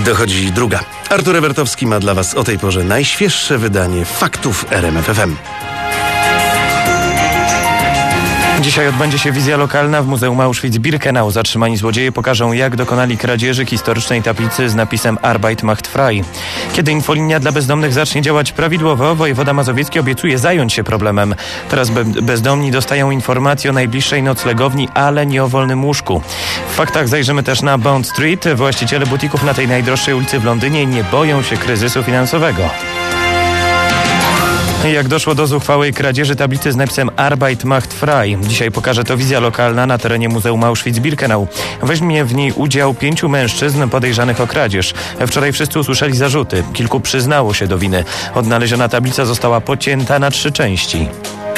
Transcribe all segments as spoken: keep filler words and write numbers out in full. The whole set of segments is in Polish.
Dochodzi druga. Artur Ewertowski ma dla Was o tej porze najświeższe wydanie faktów R M F F M. Dzisiaj odbędzie się wizja lokalna w Muzeum Auschwitz-Birkenau. Zatrzymani złodzieje pokażą, jak dokonali kradzieży historycznej tablicy z napisem Arbeit macht frei. Kiedy infolinia dla bezdomnych zacznie działać prawidłowo, wojewoda mazowiecki obiecuje zająć się problemem. Teraz be- bezdomni dostają informacje o najbliższej noclegowni, ale nie o wolnym łóżku. W faktach zajrzymy też na Bond Street. Właściciele butików na tej najdroższej ulicy w Londynie nie boją się kryzysu finansowego. Jak doszło do zuchwałej kradzieży tablicy z napisem Arbeit macht frei. Dzisiaj pokaże to wizja lokalna na terenie Muzeum Auschwitz-Birkenau. Weźmie w niej udział pięciu mężczyzn podejrzanych o kradzież. Wczoraj wszyscy usłyszeli zarzuty. Kilku przyznało się do winy. Odnaleziona tablica została pocięta na trzy części.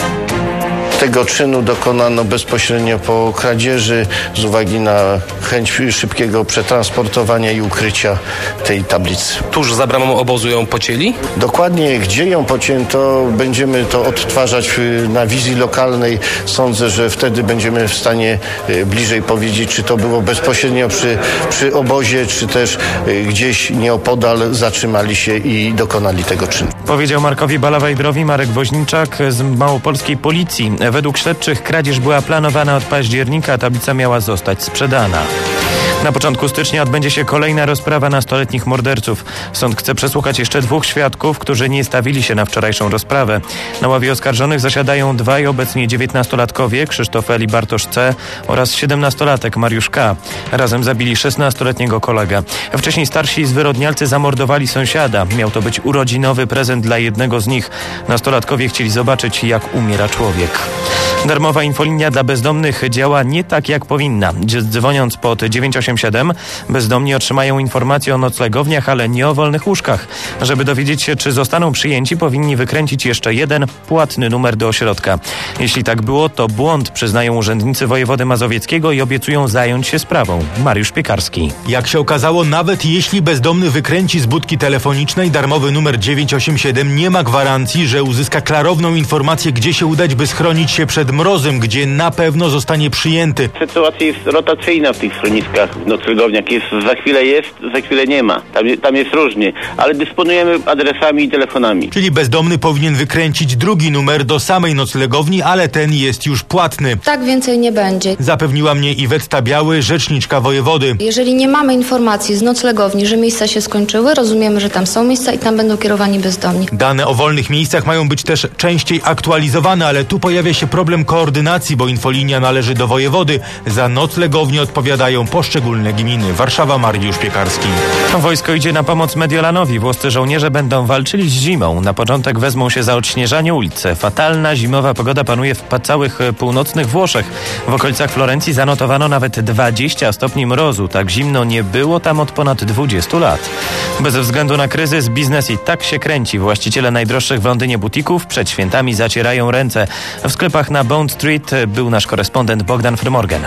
Tego czynu dokonano bezpośrednio po kradzieży z uwagi na chęć szybkiego przetransportowania i ukrycia tej tablicy. Tuż za bramą obozu ją pocięli? Dokładnie gdzie ją pocięto, będziemy to odtwarzać na wizji lokalnej. Sądzę, że wtedy będziemy w stanie bliżej powiedzieć, czy to było bezpośrednio przy, przy obozie, czy też gdzieś nieopodal zatrzymali się i dokonali tego czynu. Powiedział Markowi Balawajdrowi Marek Woźniczak z małopolskiej policji. Według śledczych kradzież była planowana od października, a tablica miała zostać sprzedana. Na początku stycznia odbędzie się kolejna rozprawa nastoletnich morderców. Sąd chce przesłuchać jeszcze dwóch świadków, którzy nie stawili się na wczorajszą rozprawę. Na ławie oskarżonych zasiadają dwaj obecnie dziewiętnastolatkowie, Krzysztof L. i Bartosz C. oraz siedemnastolatek Mariusz K. Razem zabili szesnastoletniego kolegę. Wcześniej starsi zwyrodnialcy zamordowali sąsiada. Miał to być urodzinowy prezent dla jednego z nich. Nastolatkowie chcieli zobaczyć, jak umiera człowiek. Darmowa infolinia dla bezdomnych działa nie tak, jak powinna. Dzwoniąc pod dziewięć osiem siedem, bezdomni otrzymają informacje o noclegowniach, ale nie o wolnych łóżkach. Żeby dowiedzieć się, czy zostaną przyjęci, powinni wykręcić jeszcze jeden płatny numer do ośrodka. Jeśli tak było, to błąd, przyznają urzędnicy wojewody mazowieckiego i obiecują zająć się sprawą. Mariusz Piekarski. Jak się okazało, nawet jeśli bezdomny wykręci z budki telefonicznej darmowy numer dziewięć osiem siedem, nie ma gwarancji, że uzyska klarowną informację, gdzie się udać, by schronić się przed mrozem, gdzie na pewno zostanie przyjęty. Sytuacja jest rotacyjna w tych schroniskach, w noclegowniach. Jest, za chwilę jest, za chwilę nie ma. Tam, tam jest różnie, ale dysponujemy adresami i telefonami. Czyli bezdomny powinien wykręcić drugi numer do samej noclegowni, ale ten jest już płatny. Tak więcej nie będzie. Zapewniła mnie Iwetta Biały, rzeczniczka wojewody. Jeżeli nie mamy informacji z noclegowni, że miejsca się skończyły, rozumiemy, że tam są miejsca i tam będą kierowani bezdomni. Dane o wolnych miejscach mają być też częściej aktualizowane, ale tu pojawia się problem koordynacji, bo infolinia należy do wojewody. Za noclegownie odpowiadają poszczególne gminy. Warszawa, Mariusz Piekarski. Wojsko idzie na pomoc Mediolanowi. Włoscy żołnierze będą walczyli z zimą. Na początek wezmą się za odśnieżanie ulicy. Fatalna zimowa pogoda panuje w całych północnych Włoszech. W okolicach Florencji zanotowano nawet dwadzieścia stopni mrozu. Tak zimno nie było tam od ponad dwudziestu lat. Bez względu na kryzys biznes i tak się kręci. Właściciele najdroższych w Londynie butików przed świętami zacierają ręce. W sklepach na Bond Street był nasz korespondent Bogdan Frymorgan.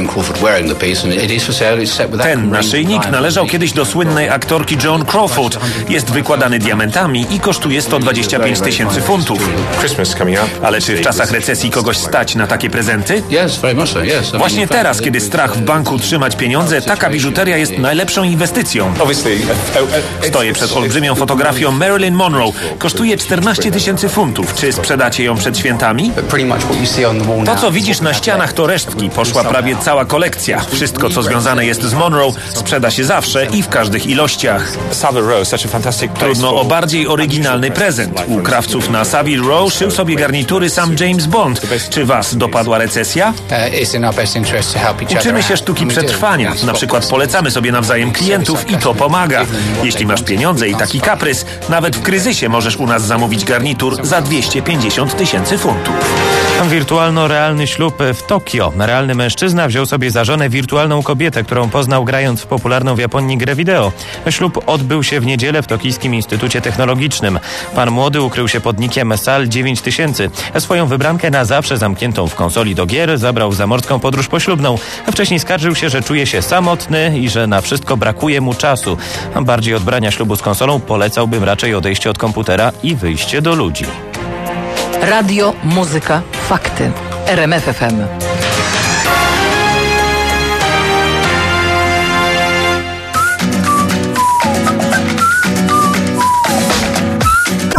Ten naszyjnik należał kiedyś do słynnej aktorki Joan Crawford. Jest wykładany diamentami i kosztuje sto dwadzieścia pięć tysięcy funtów. Ale czy w czasach recesji kogoś stać na takie prezenty? Właśnie teraz, kiedy strach w banku trzymać pieniądze, taka biżuteria jest najlepszą inwestycją. Stoję przed olbrzymią fotografią Marilyn Monroe. Kosztuje czternaście tysięcy funtów. Czy sprzedacie ją przed świętami? To, co widzisz na ścianach, to resztki. Poszła prawie cała kolekcja. Wszystko, co związane jest z Monroe, sprzeda się zawsze i w każdych ilościach. Trudno o bardziej oryginalny prezent. U krawców na Savile Row szył sobie garnitury sam James Bond. Czy was dopadła recesja? Uczymy się sztuki przetrwania. Na przykład polecamy sobie nawzajem klientów i to pomaga. Jeśli masz pieniądze i taki kaprys, nawet w kryzysie możesz u nas zamówić garnitur za dwieście pięćdziesiąt tysięcy funtów. Wirtualno-realny ślub w Tokio. Realny mężczyzna wziął sobie za żonę wirtualną kobietę, którą poznał grając w popularną w Japonii grę wideo. Ślub odbył się w niedzielę w Tokijskim Instytucie Technologicznym. Pan młody ukrył się pod nickiem Sal dziewięć tysięcy. Swoją wybrankę na zawsze zamkniętą w konsoli do gier zabrał w zamorską podróż poślubną. Wcześniej skarżył się, że czuje się samotny i że na wszystko brakuje mu czasu. Bardziej od brania ślubu z konsolą polecałbym raczej odejście od komputera i wyjście do ludzi. Radio, muzyka, fakty. R M F F M.